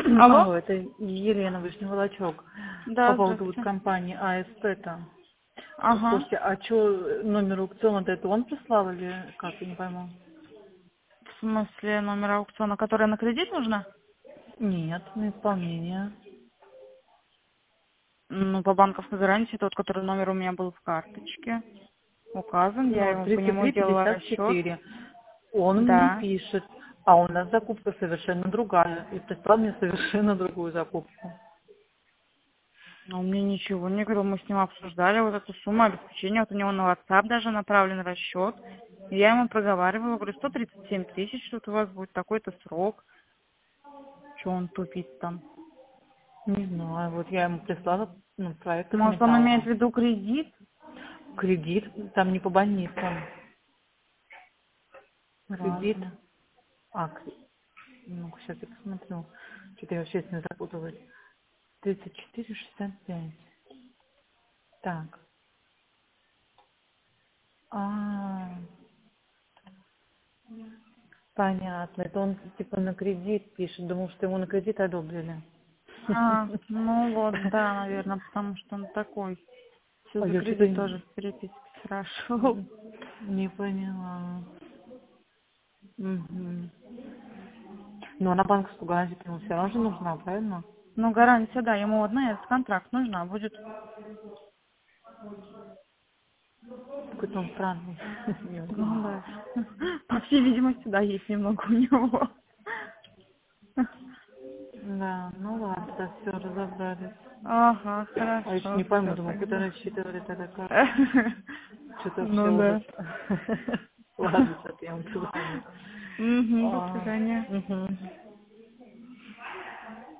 Алло? Алло, это Елена Вишний Волочок. По Да, поводу вот здравствуйте. компании АСП-то. Ага. Слушайте, а что, номер аукциона-то это он прислал или как, я не пойму? В смысле номер аукциона, который на кредит нужно? Нет, на исполнение. Ну, по банковской гарантии тот, который номер у меня был в карточке указан. Я Ну, ему по нему делала расчет. 33-54. Он мне Да. пишет, а у нас закупка совершенно другая. И прислал мне совершенно другую закупку. Но он мне ничего не говорил. Мы с ним обсуждали вот эту сумму обеспечения. Вот у него на WhatsApp даже направлен расчет. И я ему проговаривала, говорю, 137 тысяч, тут у вас будет такой-то срок. Что он тупит там? Не знаю, вот я ему прислала проект Может, он имеет металла. в виду кредит? Кредит, там не по больницам. Кредит. Ладно. Ну, сейчас я посмотрю. Что-то я вообще с ним запуталась. 34,65. Так. А, понятно. Это он типа на кредит пишет. Думал, что ему на кредит одобрили. Ну вот, да, наверное, потому что он такой. Все А за я что-то кредит тоже в переписке спрашивал. не поняла. Мгм. Но на банковскую гарантию ему все равно же нужна, правильно? Ну, гарантия, да, ему одна этот контракт нужна будет. Какой-то он странный. Не Ну знаю. да. По всей видимости, да, есть немного у него. Да, ну ладно, да, все, разобрались. Ага, А еще хорошо, не пойму, все думаю, куда тогда. рассчитывали тогда как. Что-то вообще Ну ужас. да. Ладно, сейчас я вам позвоню. Угу, до свидания. Мгм.